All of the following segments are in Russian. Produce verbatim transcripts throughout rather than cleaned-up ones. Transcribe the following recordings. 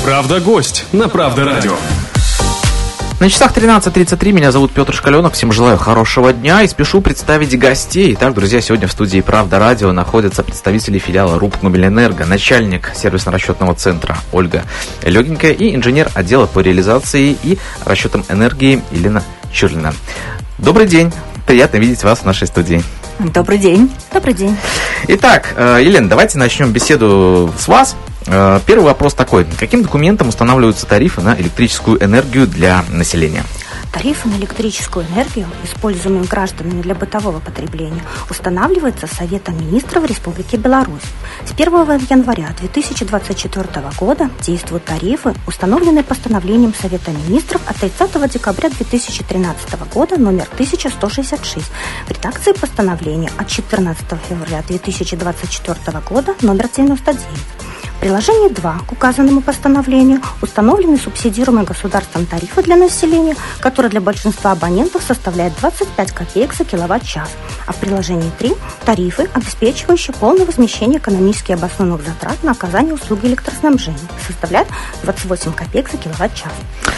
Правда, гость на Правда радио. На часах тринадцать тридцать три, меня зовут Петр Шкаленок, всем желаю хорошего дня и спешу представить гостей. Итак, друзья, сегодня в студии Правда радио находятся представители филиала РУП Гомельэнерго, начальник сервисно-расчетного центра Ольга Легенькая и инженер отдела по реализации и расчетам энергии Елена Чирлина. Добрый день, приятно видеть вас в нашей студии. Добрый день. Добрый день. Итак, Елена, давайте начнем беседу с вас. Первый вопрос такой. Каким документом устанавливаются тарифы на электрическую энергию для населения? Тарифы на электрическую энергию, используемые гражданами для бытового потребления, устанавливаются Советом министров Республики Беларусь. С первого января две тысячи двадцать четвёртого года действуют тарифы, установленные постановлением Совета министров от тридцатого декабря две тысячи тринадцатого года номер тысяча сто шестьдесят шесть в редакции постановления от четырнадцатого февраля две тысячи двадцать четвёртого года номер девяносто девять. В приложении два к указанному постановлению установлены субсидируемые государством тарифы для населения, которые для большинства абонентов составляют двадцать пять копеек за киловатт-час, а в приложении три тарифы, обеспечивающие полное возмещение экономически обоснованных затрат на оказание услуги электроснабжения, составляют двадцать восемь копеек за киловатт-час.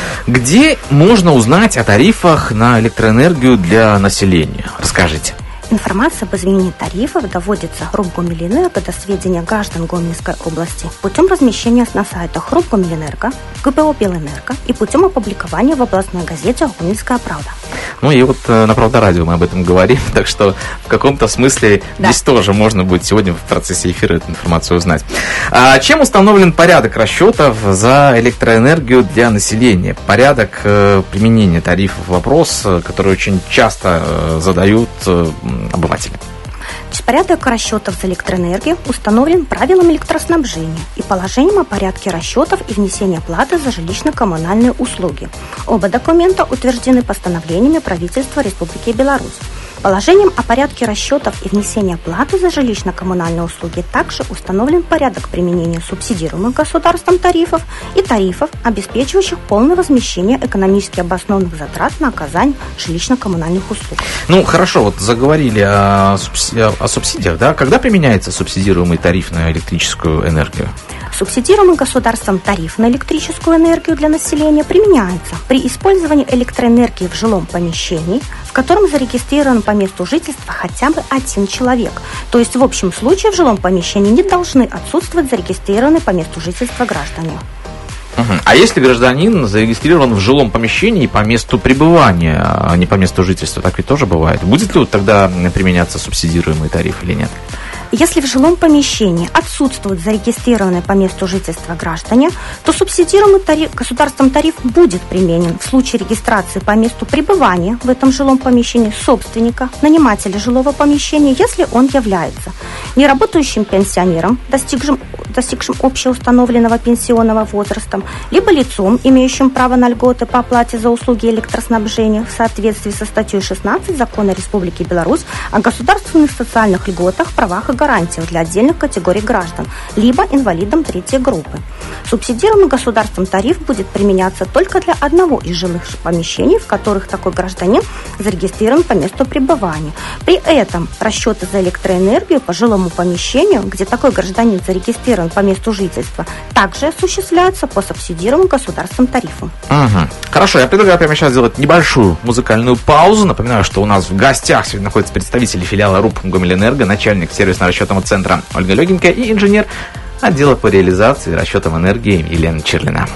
Где можно узнать о тарифах на электроэнергию для населения? Расскажите. Информация об изменении тарифов доводится РУП Гомельэнерго до сведения граждан Гомельской области путем размещения на сайтах РУП Гомельэнерго, ГПО Белэнерго и путем опубликования в областной газете «Гомельская правда». Ну и вот на Правда радио мы об этом говорим, так что в каком-то смысле да. Здесь тоже можно будет сегодня в процессе эфира эту информацию узнать. А чем установлен порядок расчетов за электроэнергию для населения? Порядок э, применения тарифов — вопрос, который очень часто э, задают э, обыватели. Порядок расчетов за электроэнергию установлен правилом электроснабжения и положением о порядке расчетов и внесения платы за жилищно-коммунальные услуги. Оба документа утверждены постановлениями правительства Республики Беларусь. Положением о порядке расчетов и внесения платы за жилищно-коммунальные услуги также установлен порядок применения субсидируемых государством тарифов и тарифов, обеспечивающих полное возмещение экономически обоснованных затрат на оказание жилищно-коммунальных услуг. Ну, хорошо, вот заговорили о, субсиди... о субсидиях, да? Когда применяется субсидируемый тариф на электрическую энергию? Субсидируемый государством тариф на электрическую энергию для населения применяется при использовании электроэнергии в жилом помещении, в котором зарегистрирован по месту жительства хотя бы один человек. То есть в общем случае в жилом помещении не должны отсутствовать зарегистрированные по месту жительства граждане. Угу. А если гражданин зарегистрирован в жилом помещении по месту пребывания, а не по месту жительства, так ведь тоже бывает. Будет ли тогда применяться субсидируемый тариф или нет? Если в жилом помещении отсутствуют зарегистрированные по месту жительства граждане, то субсидируемый тариф, государством тариф будет применен в случае регистрации по месту пребывания в этом жилом помещении собственника, нанимателя жилого помещения, если он является неработающим пенсионером, достигшим, достигшим общеустановленного пенсионного возраста, либо лицом, имеющим право на льготы по оплате за услуги электроснабжения в соответствии со статьей шестнадцать Закона Республики Беларусь о государственных социальных льготах, правах и гарантиях для отдельных категорий граждан, либо инвалидам третьей группы. Субсидируемый государством тариф будет применяться только для одного из жилых помещений, в которых такой гражданин зарегистрирован по месту пребывания. При этом расчеты за электроэнергию по жилому помещению, где такой гражданин зарегистрирован по месту жительства, также осуществляются по субсидируемому государством тарифу. Угу. Хорошо, я предлагаю прямо сейчас сделать небольшую музыкальную паузу. Напоминаю, что у нас в гостях сегодня находятся представители филиала РУП Гомельэнерго, начальник сервисно-расчетного центра Ольга Легенькая и инженер отдела по реализации и расчетам энергии Елена Чирлина.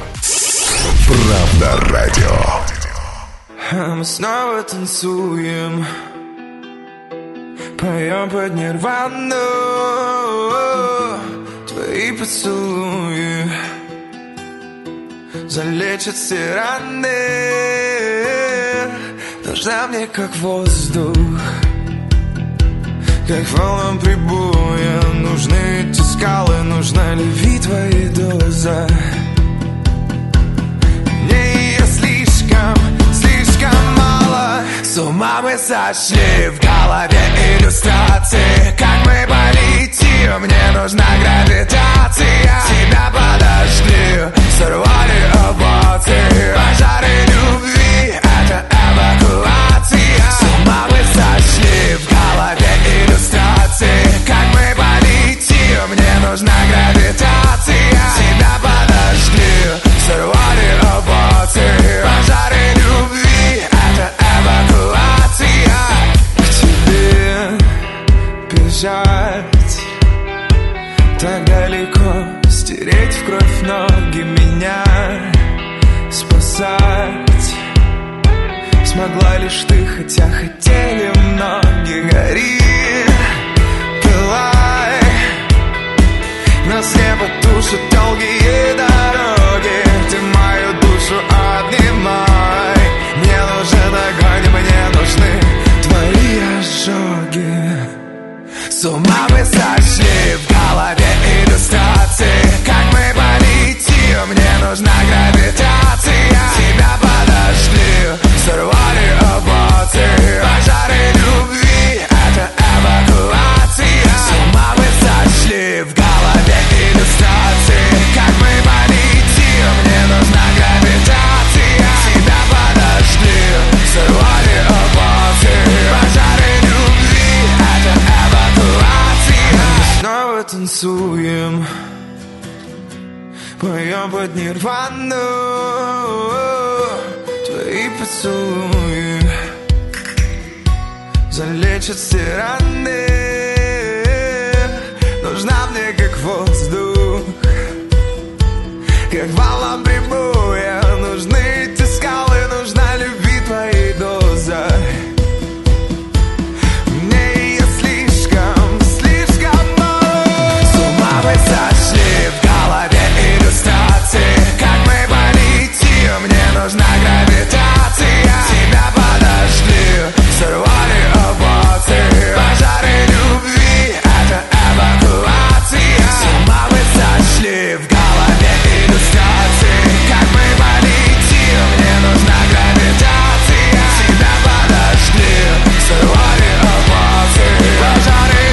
Правда радио. Мы снова танцуем, поем под нирвану. Твои поцелуи залечат все раны. Нужна мне как воздух, как волнам прибоя. Нужны эти скалы, нужна любви твоя доза. Мне ее слишком, слишком мало. С ума мы сошли, в голове иллюстрации. Как мы полетим, мне нужна гравитация. Тебя подожгли, сорвали апатии. Пожары любви, это эвакуация. С ума мы сошли, в голове иллюстрации. Как мы полетим, мне нужна гравитация. Тебя подожгли, убежать. Так далеко стереть в кровь ноги, меня спасать смогла лишь ты, хотя хотели многие. Гори, пылай, нас не потушат долгие дороги. Ты мою душу обнимай. Мне нужен огонь, мне нужны твои ожоги. С ума мы сошли, в голове иллюстрации. Как мы полетим, мне нужна гравитация. Тебя подожгли, сорвали эмоции. Пожары любви, это эвакуация. С ума мы сошли, в голове иллюстрации. Как мы полетим, мне нужна гравитация. Тебя подожгли, сорвали эмоции. Пожары любви, это эвакуация. Снова танцуем, поем под нирвану. Твои поцелуи залечат все раны. Нужна мне как воздух, как волна прибоя. Нужны эти скалы, нужна любви твоей доза. Мне ее слишком, слишком мало. С ума мы сошли, в голове иллюстрации. Как мы полетим, мне нужна гравитация. Тебя подожгли, сорвали эмоции. Пожары любви, это эвакуация. С ума мы сошли, в голове иллюстрации. Как мы полетим, мне нужна гравитация. Тебя подожгли, сорвали эмоции. Пожары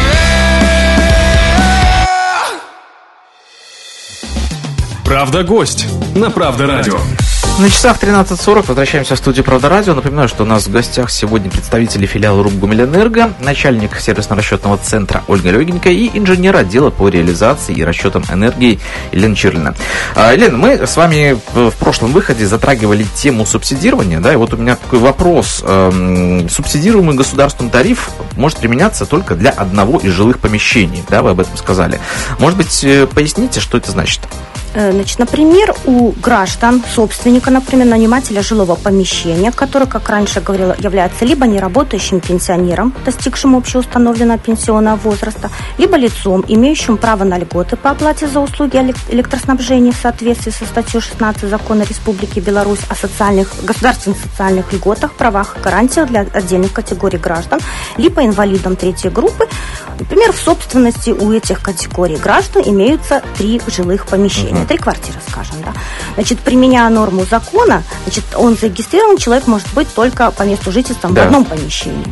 любви. Правда гость на Правда радио. На часах тринадцать сорок возвращаемся в студию «Правда радио». Напоминаю, что у нас в гостях сегодня представители филиала Рубгумиленерго, начальник сервисно-расчетного центра Ольга Легенькая и инженер отдела по реализации и расчетам энергии Елена Чирлина. А, Елена, мы с вами в прошлом выходе затрагивали тему субсидирования, да, и вот у меня такой вопрос. Эм, субсидируемый государством тариф может применяться только для одного из жилых помещений, да, вы об этом сказали. Может быть, поясните, что это значит? Значит, например, у граждан, собственника, например, нанимателя жилого помещения, который, как раньше говорила, является либо неработающим пенсионером, достигшим общеустановленного пенсионного возраста, либо лицом, имеющим право на льготы по оплате за услуги электроснабжения в соответствии со статьей шестнадцать Закона Республики Беларусь о социальных, государственных социальных льготах, правах и гарантиях для отдельных категорий граждан, либо инвалидам третьей группы. Например, в собственности у этих категорий граждан имеются три жилых помещения. Три квартиры, скажем, да. Значит, применяя норму закона, значит, он зарегистрирован, человек может быть только по месту жительства да. в одном помещении.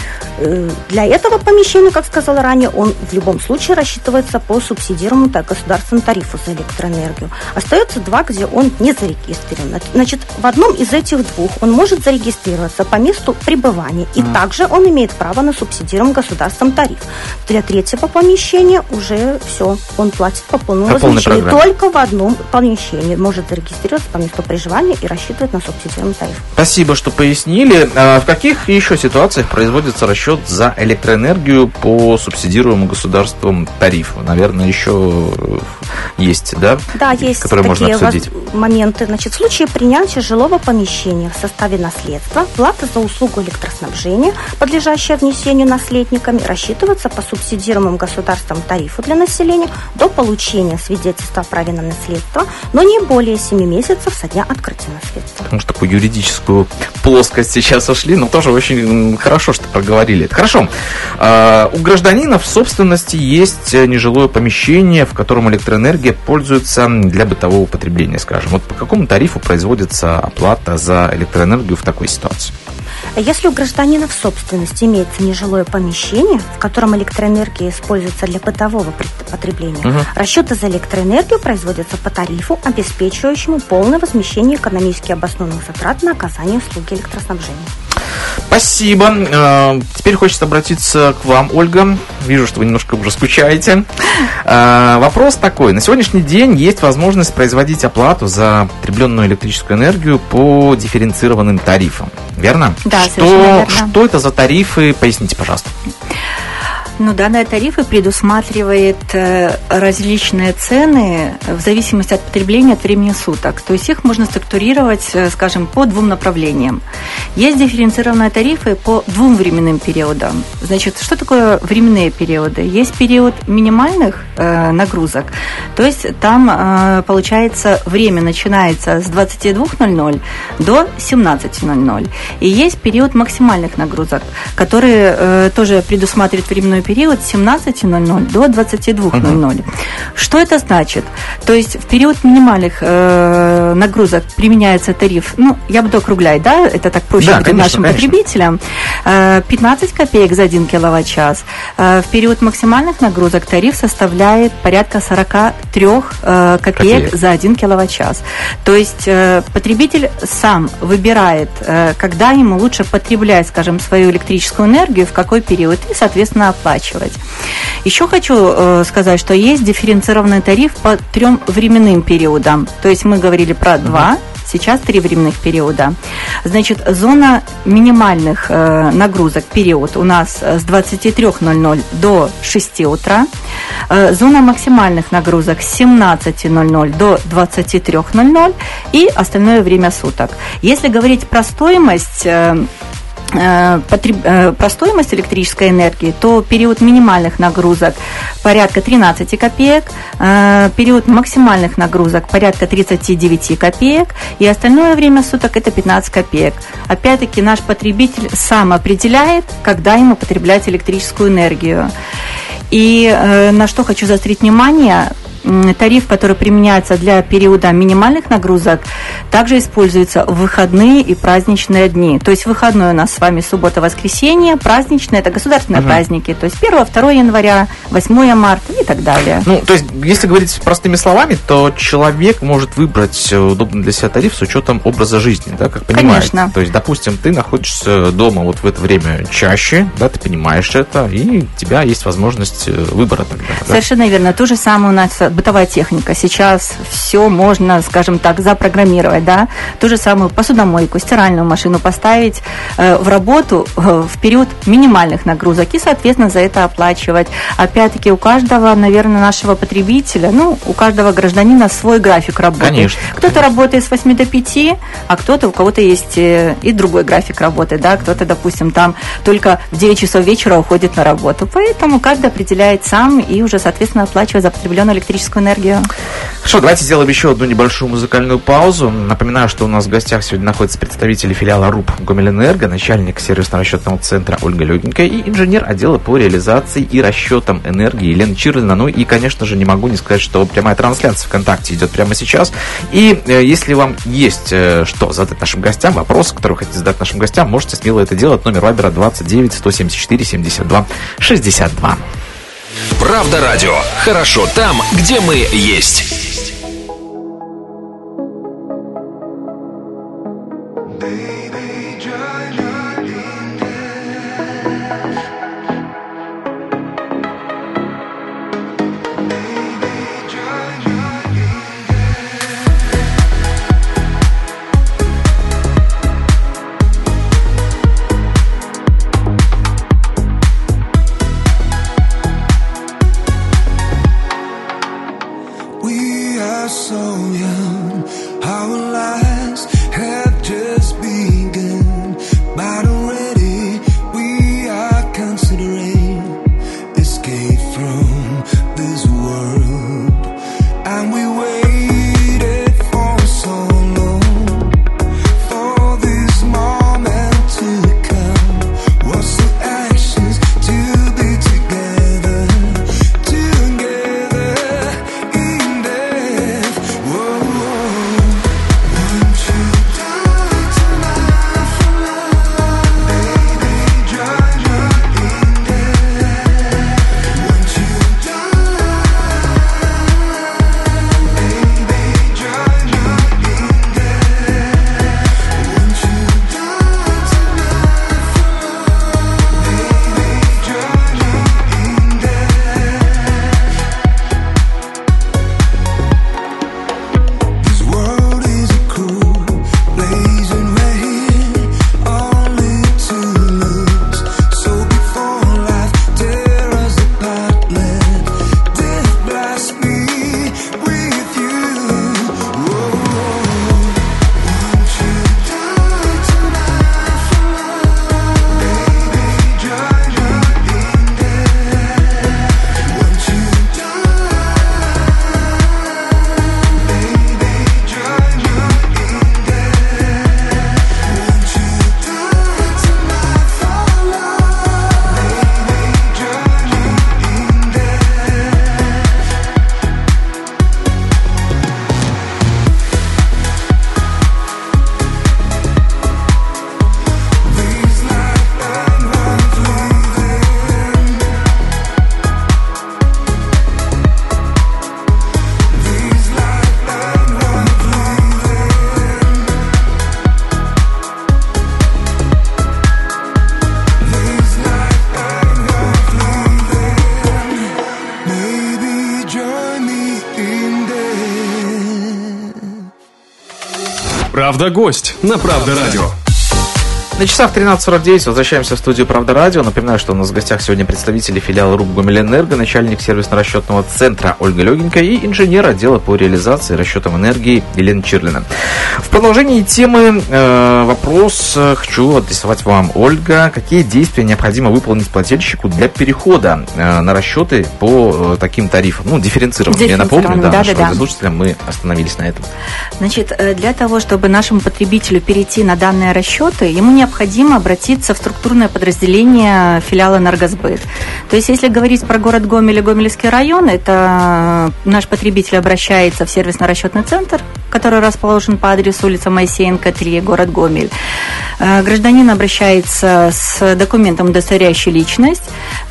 Для этого помещения, как сказала ранее, он в любом случае рассчитывается по субсидируемому государственному тарифу за электроэнергию. Остается два, где он не зарегистрирован. Значит, в одном из этих двух он может зарегистрироваться по месту пребывания, и mm. также он имеет право на субсидируемый государственный тариф. Для третьего помещения уже все, он платит по полному возмещению. Только в одном помещении может зарегистрироваться по месту проживания и рассчитывать на субсидируемый тариф. Спасибо, что пояснили. А в каких еще ситуациях производится расчет за электроэнергию по субсидируемому государством тарифу? Наверное, еще есть, да? Да, есть которые можно обсудить. Моменты. Значит, в случае принятия жилого помещения в составе наследства, плата за услугу электроснабжения, подлежащая внесению наследниками, рассчитывается по субсидируемому государственному тарифу для населения до получения свидетельства о праве на наследство, но не более семи месяцев со дня открытия наследства. Потому что такую юридическую плоскость сейчас ушли, но тоже очень хорошо, что проговорили. Хорошо. У гражданина в собственности есть нежилое помещение, в котором электроэнергия пользуется для бытового потребления, скажем. Вот по какому тарифу производится оплата за электроэнергию в такой ситуации? Если у гражданина в собственности имеется нежилое помещение, в котором электроэнергия используется для бытового потребления, угу. расчеты за электроэнергию производятся по тарифу, обеспечивающему полное возмещение экономически обоснованных затрат на оказание услуги электроснабжения. Спасибо. Теперь хочется обратиться к вам, Ольга. Вижу, что вы немножко уже скучаете. Вопрос такой. На сегодняшний день есть возможность производить оплату за потребленную электрическую энергию по дифференцированным тарифам. Верно? Да, что, что это за тарифы? Поясните, пожалуйста. Ну, данные тарифы предусматривает э, различные цены в зависимости от потребления, от времени суток. То есть их можно структурировать, э, скажем, по двум направлениям. Есть дифференцированные тарифы по двум временным периодам. Значит, что такое временные периоды? Есть период минимальных э, нагрузок, то есть там э, получается время начинается с двадцати двух ноль-ноль до семнадцати ноль-ноль. И есть период максимальных нагрузок, который э, тоже предусматривает временной период с семнадцати ноль-ноль до двадцати двух ноль-ноль. Uh-huh. Что это значит? То есть в период минимальных э, нагрузок применяется тариф, ну, я буду округлять, да, это так проще да, конечно, нашим конечно. потребителям, э, пятнадцать копеек за один киловатт-час. Э, в период максимальных нагрузок тариф составляет порядка сорок три э, копеек, копеек за один киловатт-час. То есть э, потребитель сам выбирает, э, когда ему лучше потреблять, скажем, свою электрическую энергию, в какой период, и, соответственно, оплачивать. Еще хочу э, сказать, что есть дифференцированный тариф по трем временным периодам. То есть мы говорили про два, сейчас три временных периода. Значит, зона минимальных э, нагрузок, период у нас с двадцати трёх ноль-ноль до шести утра. Э, зона максимальных нагрузок с семнадцати ноль-ноль до двадцати трёх ноль-ноль и остальное время суток. Если говорить про стоимость... Э, про стоимость электрической энергии, то период минимальных нагрузок порядка тринадцать копеек, период максимальных нагрузок порядка тридцать девять копеек, и остальное время суток это пятнадцать копеек. Опять-таки наш потребитель сам определяет, когда ему потреблять электрическую энергию. И на что хочу заострить внимание, тариф, который применяется для периода минимальных нагрузок, также используется в выходные и праздничные дни. То есть выходной у нас с вами суббота-воскресенье, праздничные – это государственные угу. праздники, то есть первое-второе января, восьмое марта и так далее. Ну, то есть, если говорить простыми словами, то человек может выбрать удобный для себя тариф с учетом образа жизни, да, как понимаешь. Конечно. То есть, допустим, ты находишься дома вот в это время чаще, да, ты понимаешь это, и у тебя есть возможность выбора тогда. Совершенно да? верно. То же самое у нас бытовая техника. Сейчас все можно, скажем так, запрограммировать, да. Ту же самую посудомойку, стиральную машину поставить э, в работу э, в период минимальных нагрузок и, соответственно, за это оплачивать. Опять-таки, у каждого, наверное, нашего потребителя, ну, у каждого гражданина свой график работы. Конечно. Кто-то конечно. работает с восьми до пяти, а кто-то, у кого-то есть э, и другой график работы, да. Кто-то, допустим, там только в девять часов вечера уходит на работу. Поэтому каждый определяет сам и уже, соответственно, оплачивает за потребленную электрическую энергию. Хорошо, давайте сделаем еще одну небольшую музыкальную паузу. Напоминаю, что у нас в гостях сегодня находятся представители филиала РУП Гомельэнерго, начальник сервисно-расчетного центра Ольга Легенькая и инженер отдела по реализации и расчетам энергии Елена Чирлина. Ну и, конечно же, не могу не сказать, что прямая трансляция ВКонтакте идет прямо сейчас. И э, если вам есть э, что задать нашим гостям, вопросы, которые вы хотите задать нашим гостям, можете смело это делать. Номер Вайбера двадцать девять сто семьдесят четыре семьдесят два шестьдесят два. Правда радио. Хорошо там, где мы есть. Правда гость на Правда радио. На часах тринадцать сорок девять возвращаемся в студию «Правда радио». Напоминаю, что у нас в гостях сегодня представители филиала РУП «Гомельэнерго», начальник сервисно-расчетного центра Ольга Легенько и инженер отдела по реализации и расчетам энергии Елена Чирлина. В продолжении темы э, вопрос хочу адресовать вам, Ольга. Какие действия необходимо выполнить плательщику для перехода э, на расчеты по э, таким тарифам? Ну, дифференцированным. Я напомню, да, да, да, слушателям мы остановились на этом. Значит, для того, чтобы нашему потребителю перейти на данные расчеты, ему не необходимо обратиться в структурное подразделение филиала «Энергосбыт». То есть, если говорить про город Гомель и Гомельский район, это наш потребитель обращается в сервисно-расчетный центр, который расположен по адресу улица Моисеенко, три, город Гомель. Гражданин обращается с документом, удостоверяющий личность,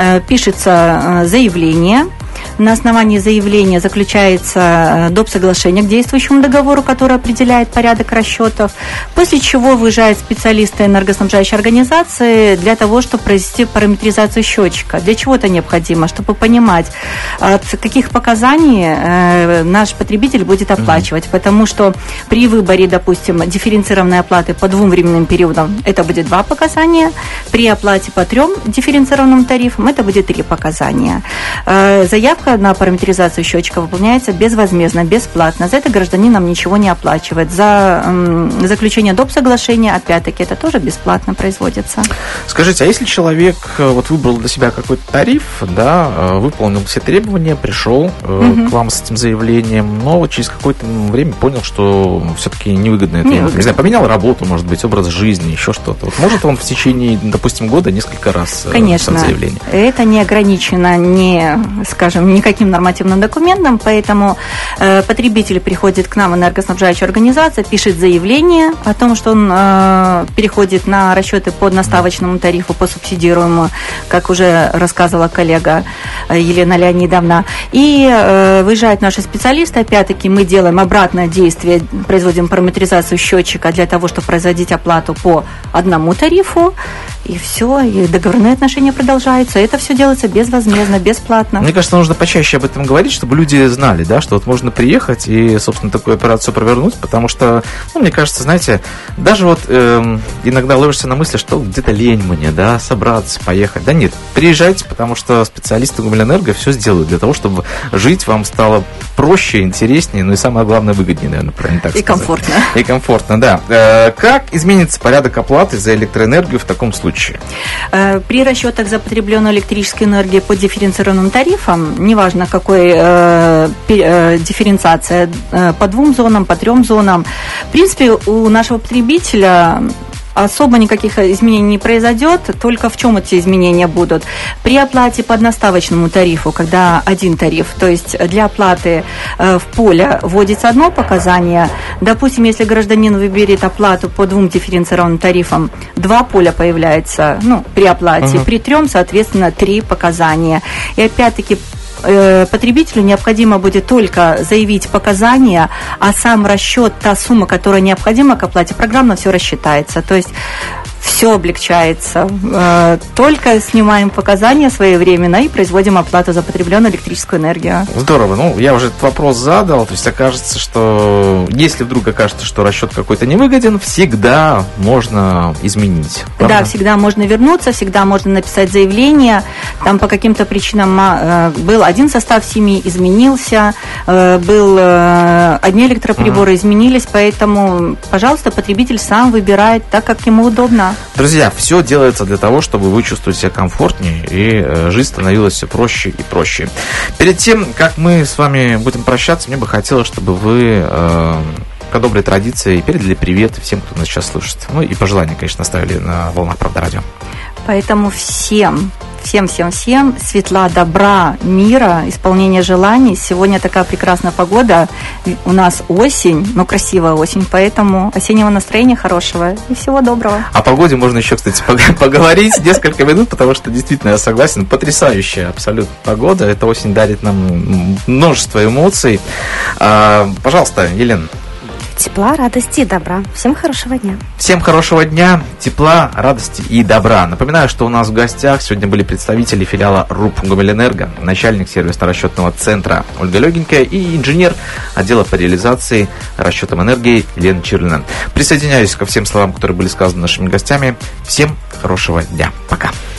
пишется заявление. На основании заявления заключается доп. Соглашение к действующему договору, который определяет порядок расчетов, после чего выезжают специалисты энергоснабжающей организации для того, чтобы провести параметризацию счетчика. Для чего это необходимо? Чтобы понимать, от каких показаний наш потребитель будет оплачивать. Потому что при выборе, допустим, дифференцированной оплаты по двум временным периодам это будет два показания, при оплате по трем дифференцированным тарифам это будет три показания. Заявка на параметризацию счетчика выполняется безвозмездно, бесплатно. За это гражданин нам ничего не оплачивает. За м, заключение доп. Соглашения, опять-таки, это тоже бесплатно производится. Скажите, а если человек вот выбрал для себя какой-то тариф, да, выполнил все требования, пришел угу. к вам с этим заявлением, но вот через какое-то время понял, что все-таки невыгодно это. Невыгодно. Не знаю, поменял работу, может быть, образ жизни, еще что-то. Вот может он в течение, допустим, года несколько раз Конечно. писать заявление? Это не ограничено не, скажем, никаким нормативным документом, поэтому э, потребитель приходит к нам, энергоснабжающая организация, пишет заявление о том, что он э, переходит на расчеты по наставочному тарифу, по субсидируемому, как уже рассказывала коллега Елена Леонидовна, и э, выезжают наши специалисты, опять-таки мы делаем обратное действие, производим параметризацию счетчика для того, чтобы производить оплату по одному тарифу, и все, и договорные отношения продолжаются. Это все делается безвозмездно, бесплатно. Мне кажется, нужно почаще об этом говорить, чтобы люди знали, да, что вот можно приехать и, собственно, такую операцию провернуть, потому что, ну, мне кажется, знаете, даже вот э, иногда ловишься на мысли, что где-то лень мне, да, собраться, поехать. Да нет, приезжайте, потому что специалисты Гомельэнерго все сделают для того, чтобы жить вам стало проще, интереснее, ну и самое главное, выгоднее, наверное, правильно так сказать. И комфортно. И комфортно, да. Э, как изменится порядок оплаты за электроэнергию в таком случае? При расчетах за потребленную электрическую энергию по дифференцированным тарифам, неважно какой э, э, дифференциация, э, по двум зонам, по трем зонам, в принципе, у нашего потребителя особо никаких изменений не произойдет, только в чем эти изменения будут? При оплате по одноставочному тарифу, когда один тариф, то есть для оплаты э, в поле вводится одно показание, допустим, если гражданин выберет оплату по двум дифференцированным тарифам, два поля появляется, ну, при оплате, uh-huh. при трем, соответственно, три показания. И опять-таки потребителю необходимо будет только заявить показания, а сам расчет, та сумма, которая необходима к оплате, программно все рассчитается. То есть все облегчается. Только снимаем показания своевременно и производим оплату за потребленную электрическую энергию. Здорово. Ну, я уже этот вопрос задал. То есть окажется, что если вдруг окажется, что расчет какой-то невыгоден, всегда можно изменить. Правда? Да, всегда можно вернуться, всегда можно написать заявление. Там по каким-то причинам был один состав семьи, изменился, был одни электроприборы, uh-huh. изменились, поэтому, пожалуйста, потребитель сам выбирает так, как ему удобно. Друзья, все делается для того, чтобы вы чувствовали себя комфортнее и жизнь становилась все проще и проще. Перед тем, как мы с вами будем прощаться, мне бы хотелось, чтобы вы э, по доброй традиции передали привет всем, кто нас сейчас слышит. Ну и пожелания, конечно, оставили на волнах Правда радио. Поэтому всем, всем-всем-всем светла, добра, мира, исполнения желаний. Сегодня такая прекрасная погода. У нас осень, но красивая осень, поэтому осеннего настроения хорошего и всего доброго. О погоде можно еще, кстати, поговорить несколько минут, потому что действительно, я согласен, потрясающая абсолютно погода. Эта осень дарит нам множество эмоций. Пожалуйста, Елена. Тепла, радости и добра. Всем хорошего дня. Всем хорошего дня, тепла, радости и добра. Напоминаю, что у нас в гостях сегодня были представители филиала РУП Гомельэнерго, начальник сервисно-расчетного центра Ольга Легенькая и инженер отдела по реализации расчетом энергии Елена Чирлина. Присоединяюсь ко всем словам, которые были сказаны нашими гостями. Всем хорошего дня. Пока.